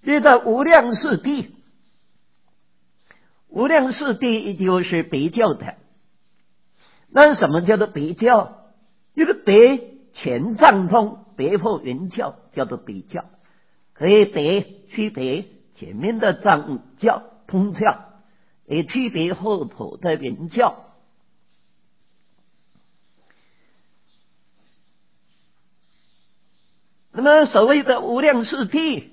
这个无量四谛，无量四谛就是别教的。那什么叫做别教？这个别前藏通，别后圆教，叫做别教，可以区别前面的藏教通教，也区别后头的圆教。那么所谓的无量四谛，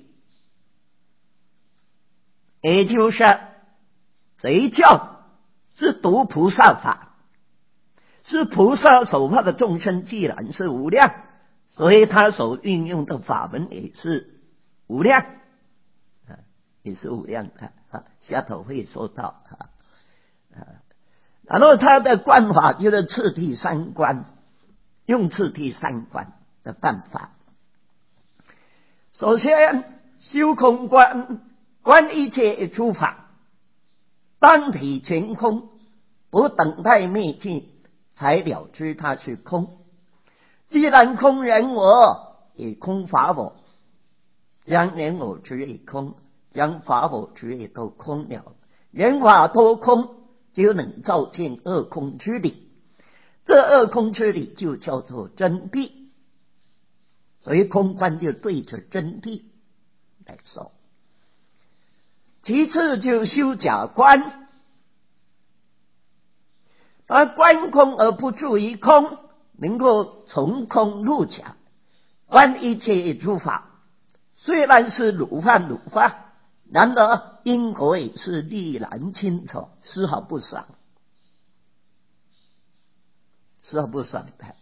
也就是这教是读菩萨法，是菩萨所化的众生，既然是无量，所以他所运用的法门也是无量，也是无量的下头会说到然后他的观法就是次第三观，用次第三观的办法。首先修空观，观一切诸法当体全空，不等待灭尽，才了知它是空。既然空人我，也空法我，将人我之也空，将法我之也都空了，人法都空，就能照见二空之理。这二空之理就叫做真谛，所以空观就对着真谛来说。其次就修假观，而观空而不住于空，能够从空入假，观一切诸法，虽然是如幻如化，然而因果也是历然清楚，丝毫不爽，丝毫不爽的。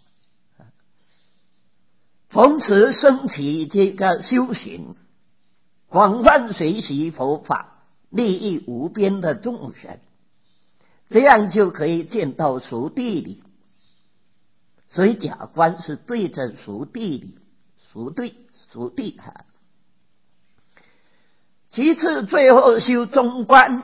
从此升起这个修行，广泛学习佛法，利益无边的众生，这样就可以见到熟谛理。所以假观是对着熟谛理，熟谛其次最后修中观，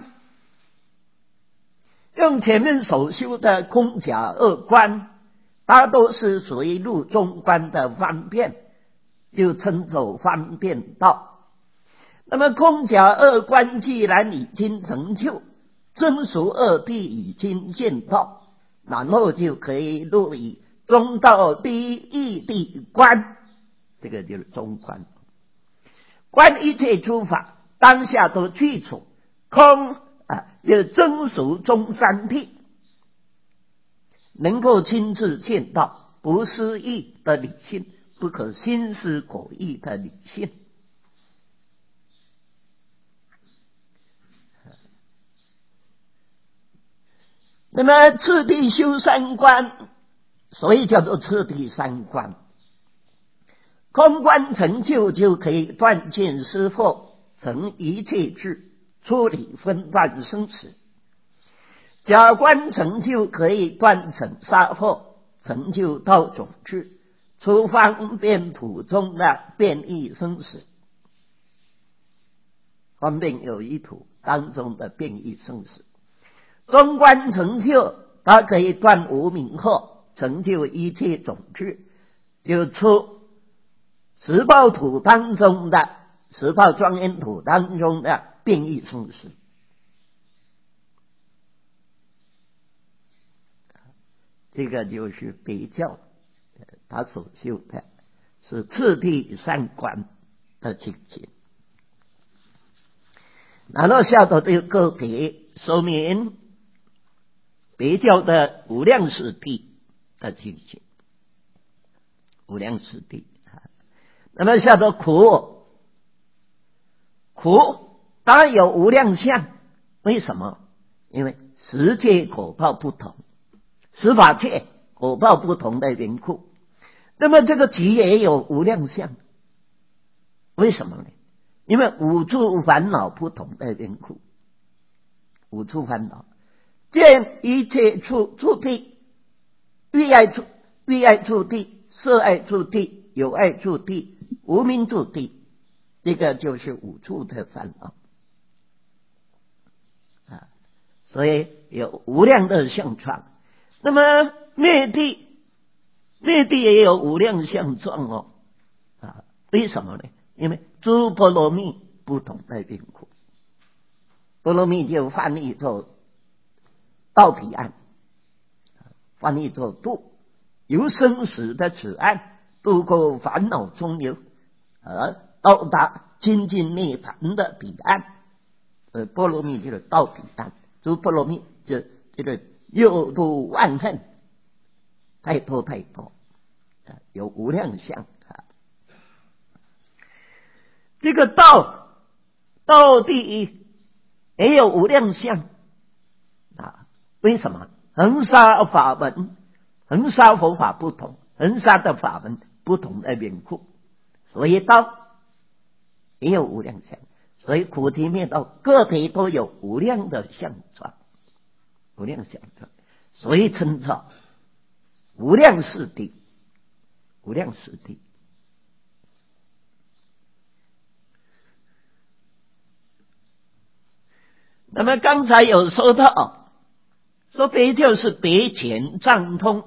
用前面所修的空假二观，大都是属于入中观的方便，就称作方便道。那么空假二观既然已经成就，真俗二谛已经见到，然后就可以入于中道第一谛观，这个就是中观。观一切诸法当下都具足，空就是真俗中三谛，能够亲自见到不思议的理性，不可心思可议的理性。那么次第修三观，所以叫做次第三观。空观成就，就可以断见思惑，成一切智，出离分断生死。假观成就，可以断成杀惑，成就道种智，出方便土中的变异生死。方便有一土当中的变异生死。中观成就，它可以断无明惑，成就一切种智，就出十报土当中的十报庄严土当中的变异生死。这个就是别教他所修的是次第三观的境界。然后下头就个别说明别教的无量四谛的境界，无量四谛。那么下头苦当然有无量相，为什么？因为十界果报不同，十法界果报不同的缘故。那么这个集也有无量相，为什么呢？因为五处烦恼不同的缘故。五处烦恼见一切处谛，欲爱处谛，色爱处谛，有爱处谛，无明处谛，这个就是五处的烦恼所以有无量的相状。那么灭谛也有无量相状为什么呢？因为诸波罗蜜不同的缘故。波罗蜜就翻译作到彼岸，翻译作渡，由生死的此岸渡过烦恼中流，而到达清净涅槃的彼岸。波罗蜜就是到彼岸，诸波罗蜜就这个六度万恨，太多太多，有无量相。这个道地也有无量相为什么？恒沙法门，恒沙佛法不同，恒沙的法门不同的缘故，所以道也有无量相。所以苦集灭道个体都有无量的相状，无量相状，所以称作无量四谛，无量四谛。那么刚才有说到，说别教是别前藏通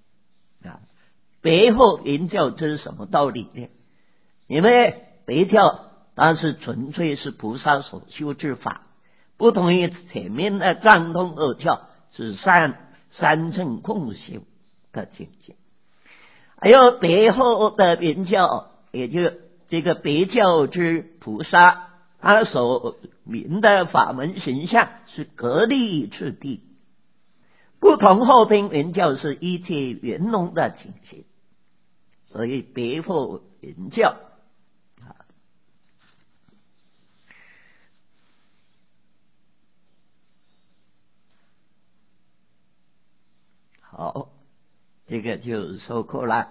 别后圆教，这是什么道理呢？因为别教它是纯粹是菩萨所修之法，不同于前面的藏通二教是三乘空修的境界。还有别后的圆教，也就这个别教之菩萨，他所明的法门形象是格立次第，不同后边圆教是一切圆融的情形，所以别后圆教。好，这个就说过了。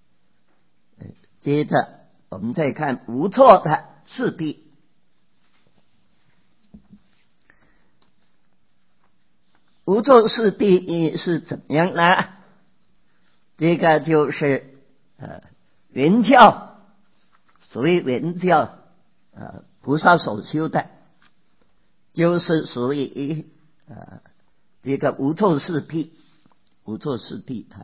接着我们再看无错的四谛。无错四谛是怎么样呢？这个就是圆教，所谓圆教菩萨所修的，就是属于这个无错四谛。无错四谛它。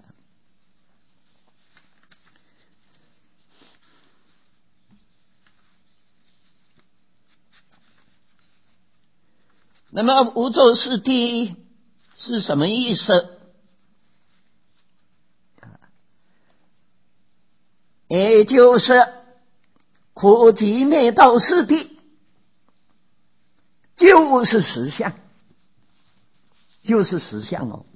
那么无错四谛是什么意思？也就是苦集灭道四谛，就是实相，就是实相哦。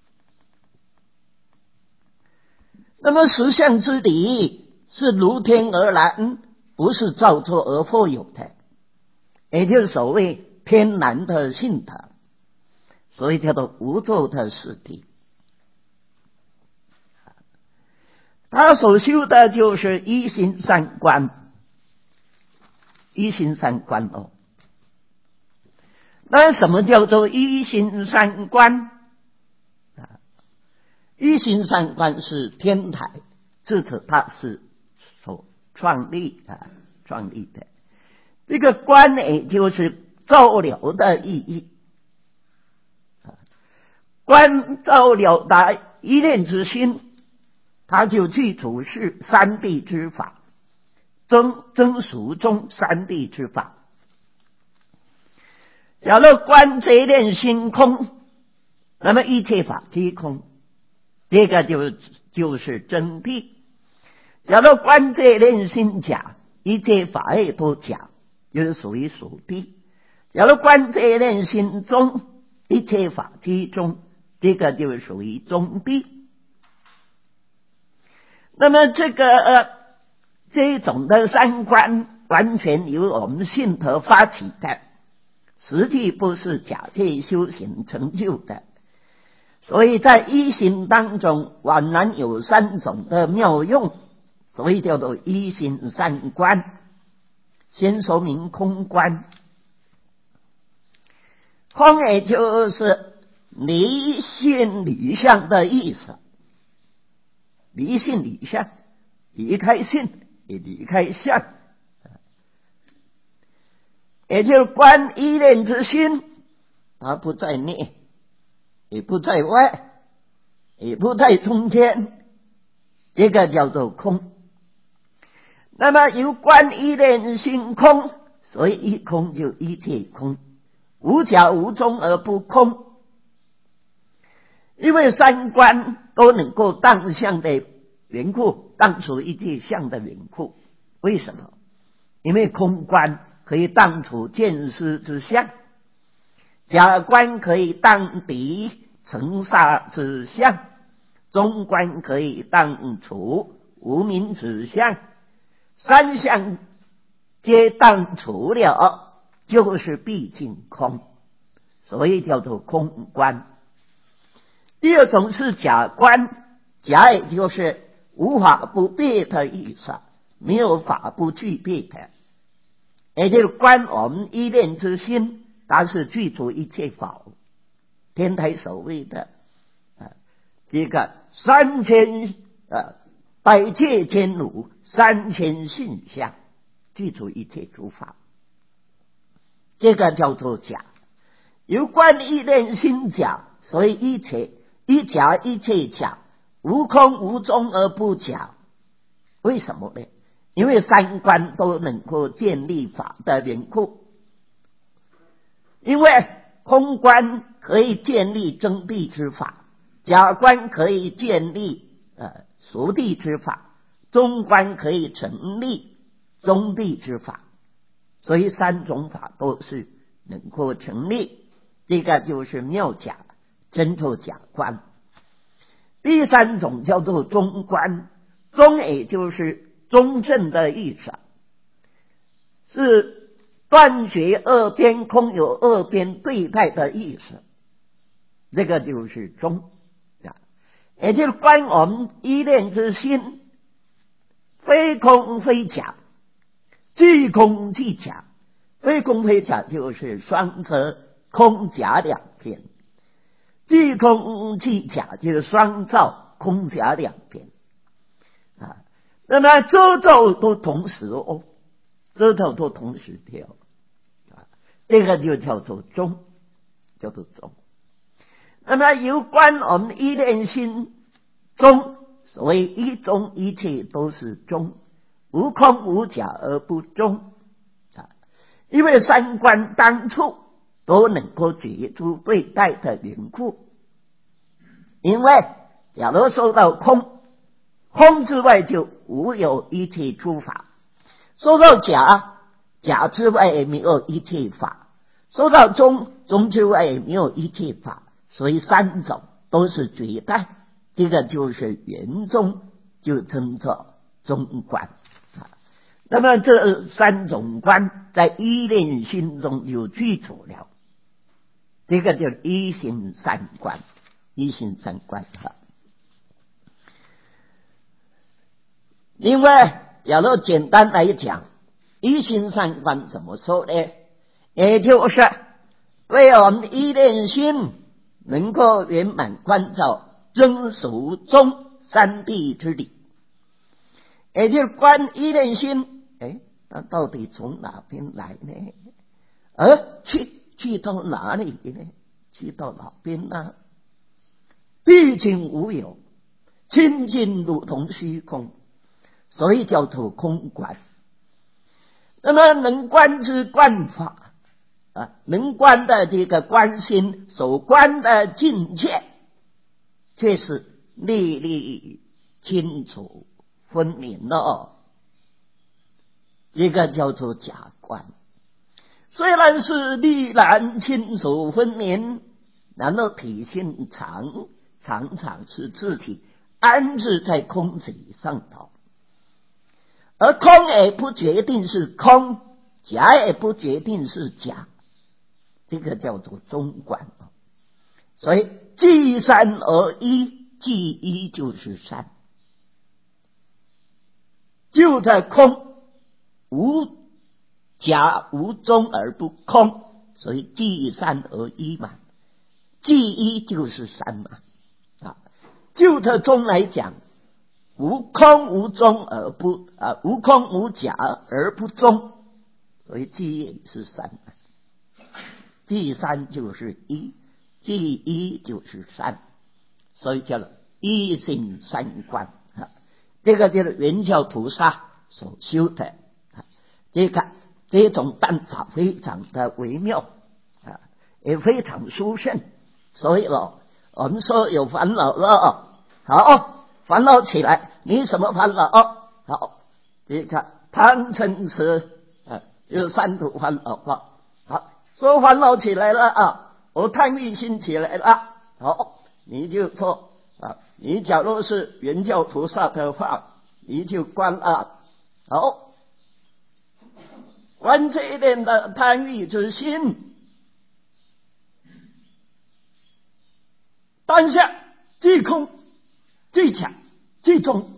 那么实相之理是如天而然，不是造作而复有的，也就是所谓天然的性德，所以叫做无错的四谛。他所修的就是一心三观，一心三观哦。那什么叫做一心三观？一心三观是天台自此他是所创立的。这个观也就是照了的意义，观照了达一念之心，他就去除是三谛之法，真俗中三谛之法。假如观这念心空，那么一切法皆空，这个就是真谛。假如观这念心假，一切法也都假，就是属于属谛。假如观这念心中，一切法皆中，这个就属于中谛。那么这种的三观完全由我们信德发起的，实际不是假借修行成就的。所以在一心当中宛然有三种的妙用，所以叫做一心三观。先说明空观，空也就是离性离相的意思，离性离相，离开性也离开相，也就是观一念之心，它不在内，也不在外，也不在中间，这个叫做空。那么由观一念心空， 所以一空就一切空，无假无中而不空。因为三观都能够当相的缘故，当除一切相的缘故。为什么？因为空观可以当除见思之相，假观可以当敌尘沙之相，中观可以当除无明之相，三相皆当除了，就是毕竟空，所以叫做空观。第二种是假观，假也就是无法不备的意思，没有法不具备的，也就是观我们一念之心，它是具足一切法。天台所谓的这个百界千如3000性相，具足一切诸法，这个叫做假。由观一念心假，所以一假一切假，无空无中而不假。为什么呢？因为三观都能够建立法的缘故。因为空观可以建立真谛之法，假观可以建立熟谛之法，中观可以成立中谛之法，所以三种法都是能够成立，这个就是妙假，真做假观。第三种叫做中观，中也就是中正的意思，是断绝二边空有二边对待的意思，这个就是中，也就是观我们一念之心，非空非假，即空即假。非空非假就是双则空假两边，即空即假就是双照空假两边那么周周都同时周周都同时跳这个就叫做中，叫做中。那么有关我们一念心中，所谓一中一切都是中，无空无假而不中因为三观当处都能够觉出对待的缘故。因为假如说到空，空之外就无有一切诸法；说到假，假之外也没有一切法；说到中，中之外也没有一切法。所以三种都是绝代，这个就是圆中，就称作中观。那么这三种观在一念心中就具足了，这个就是一心三观。一心三观另外假如简单来讲，一心三观怎么说呢？也就是为我们一念心能够圆满关照真俗中三谛之理，也就是观一念心它到底从哪边来呢？而去到哪里呢？去到哪边呢？毕竟无有，清净如同虚空，所以叫做空观。那么能观之观法能观的这个观心所观的境界，却是历历清楚分明这个叫做假观。虽然是历然清楚分明，然后体性常常是自己安置在空体上头，而空也不决定是空，假也不决定是假，这个叫做中观。所以即三而一，即一就是三，就在空，无假无中而不空，所以即三而一嘛，即一就是三嘛就这中来讲，无空无中而不无空无假而不中，所以即一是三，即三就是一，即一就是三，所以叫做一心三观这个就是圆教菩萨所修的这个这种办法非常的微妙啊，也非常殊胜。所以我们说有烦恼了，好，烦恼起来，你什么烦恼？好，你看贪嗔痴有三毒烦恼了。好，说烦恼起来了我贪欲心起来了，好，你就说你假如是圆教菩萨的话，你就观好，观这一点的贪欲之心，当下即空即假即中，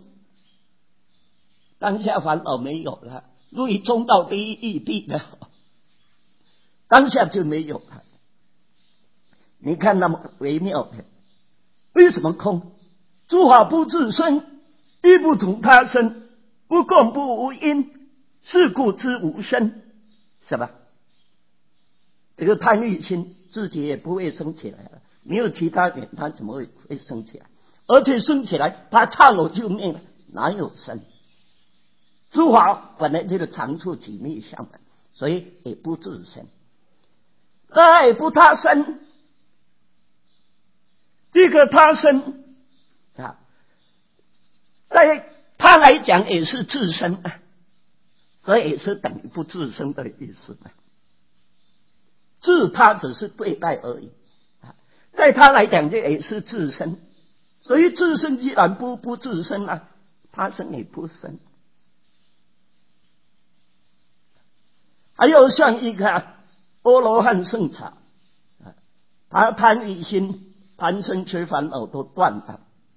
当下烦恼没有了，如以中道第一义谛的，当下就没有了。你看那么微妙的，为什么空？诸法不自生，亦不同他生，不共不无因，是故知无生，是吧？这个贪欲心自己也不会生起来了，没有其他人，他怎么会生起来？而且生起来，他刹那就灭了，哪有生？诸法本来就是常处己灭相的，所以也不自生，也不他生。这个他生在他来讲也是自身，所以也是等于不自身的意思。自他只是对待而已，在他来讲这也是自身，所以自身既然不自身他生也不生。还有像一个阿罗汉圣者，他贪欲心、贪嗔痴烦恼都断了，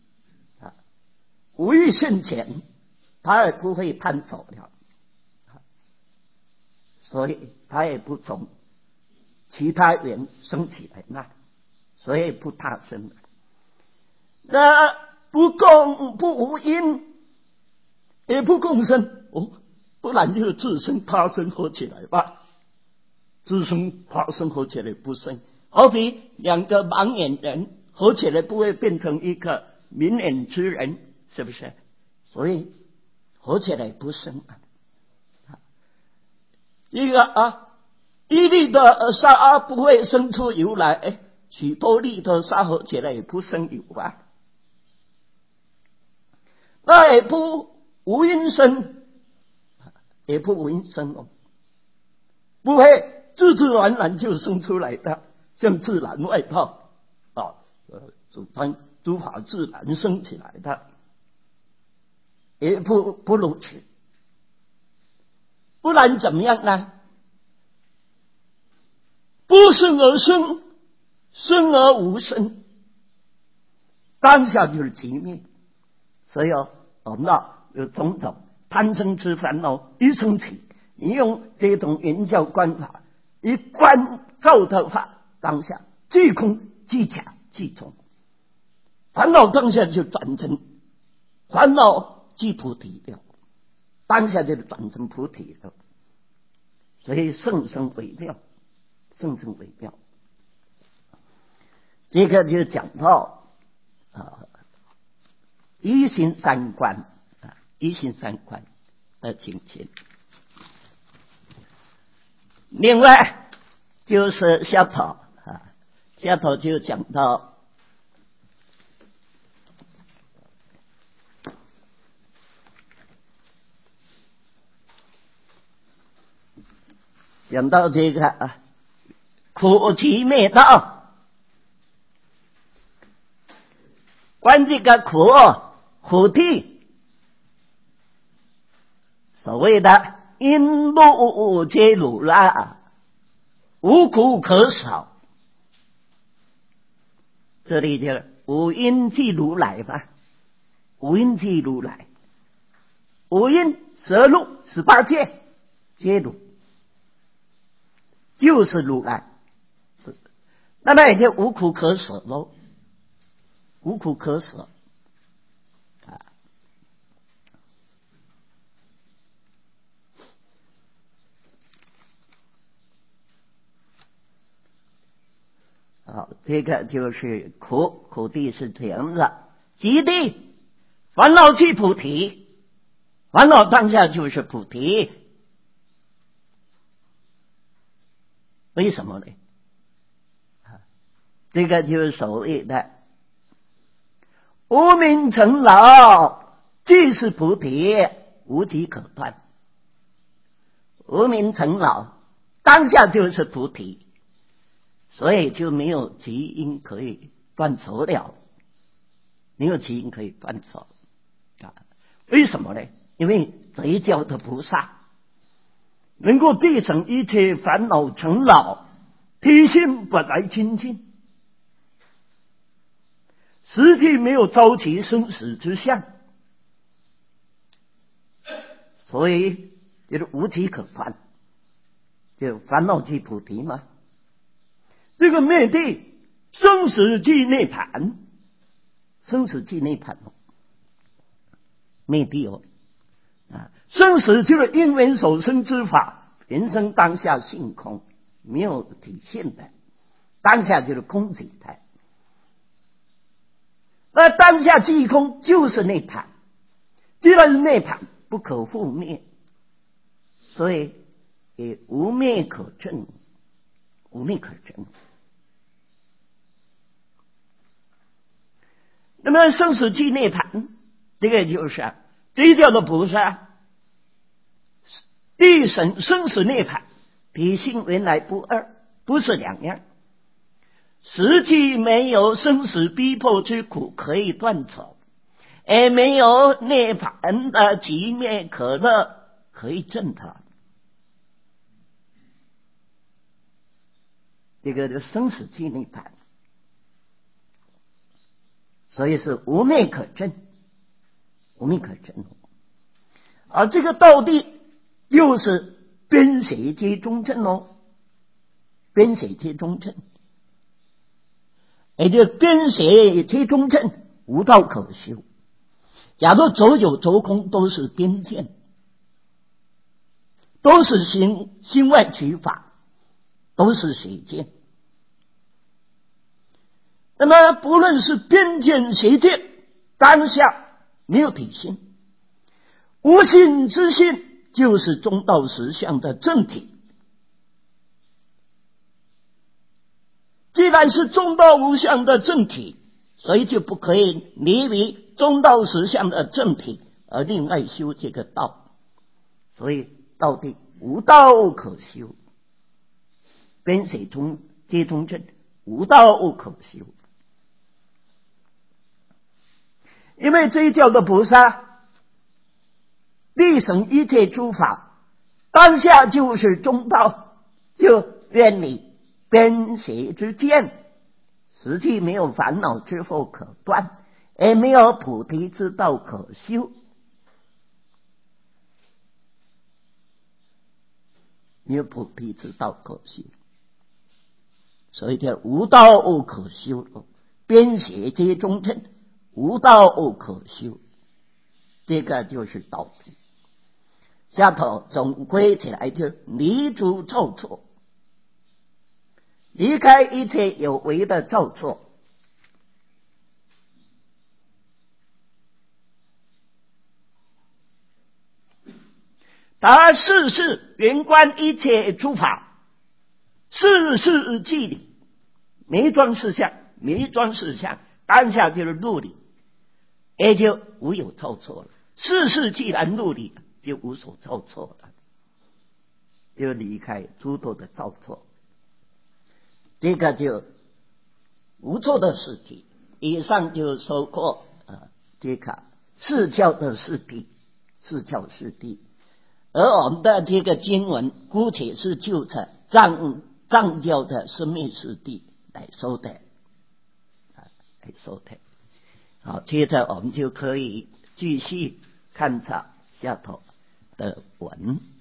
无欲现前，他也不会贪走了，所以他也不从其他缘生起来所以不他生。那不共不无因，也不共生不然就是自生他生合起来吧，自生他生合起来不生。好比两个盲眼人合起来不会变成一个明眼之人，是不是？所以合起来不生一个一粒的沙不会生出油来，许多粒的沙合起来也不生油那也不无因生，也不无因生不会自自然然就生出来的，像自然外道诸法自然生起来的，也不如此。不然怎么样呢？不生而生，生而无生，当下就是极灭。所以我们有种种贪嗔痴烦恼一生起，你用这种圆教观法一观照的话，当下即空即假即中，烦恼当下就转成烦恼即菩提了，当下就转成菩提了。所以甚深微妙，甚深微妙。这个就讲到一心三观一心三观的境界。另外就是下头就讲到这个苦集灭道，观这个苦谛，所谓的因路皆如来，无苦可少。这里就五因即如来吧，五因即如来，五因十路18界皆如，就是如来。那么也就无苦可舍喽，无苦可舍这个就是苦谛是这样的。极谛烦恼即菩提，烦恼当下就是菩提。 为什么呢？这个就是所谓的无名成老，即是菩提，无体可断。无名成老，当下就是菩提，所以就没有基因可以断除了，没有基因可以断除。为什么呢？因为这一教的菩萨能够地成一切烦恼成老，体性本来清净，实际没有着急生死之相，所以就是无体可断，就烦恼即菩提嘛。这个灭地生死即涅盘，生死即涅盘灭地生死就是因缘所生之法，人生当下性空，没有体现的，当下就是空体态。那当下即空就是涅槃，既然是涅槃，不可复灭，所以也无灭可证，无灭可证。那么生死即涅槃，这个就是这一教的菩萨地神生死涅槃，体性原来不二，不是两样，实际没有生死逼迫之苦可以断除，也没有涅槃的极灭可乐可以证它。这个是生死即涅槃，所以是无灭可证，无灭可证。而这个道地又是边邪皆中正边邪皆中正，也就边邪皆中正，无道可修。假如走有走空都是边见，都是心外取法，都是邪见。那么不论是边见邪见，当下没有体性，无性之性就是中道实相的正体。既然是中道无相的正体，所以就不可以离为中道实相的正体而另外修这个道，所以道地无道可修，边邪皆中正，无道可修。因为这一教的菩萨立成一切诸法，当下就是中道，就远离边邪之见，实际没有烦恼之后可断，也没有菩提之道可修，没有菩提之道可修，所以叫无道可修，边邪皆中正，无道可修，这个就是道体。下头总归起来就离诸造作，离开一切有为的造作，他事事圆观一切诸法，事事即理，每一桩事项，每一桩事项当下就是入理，也就无有造错了。事事既然入理，就无所造错了，就离开诸多的造错，这个就无错的事体。以上就说过这个四教的事谛，四教事谛。而我们的这个经文姑且是就着藏教的生灭事谛来说的，来说的。好，接着我们就可以继续看着下头的文。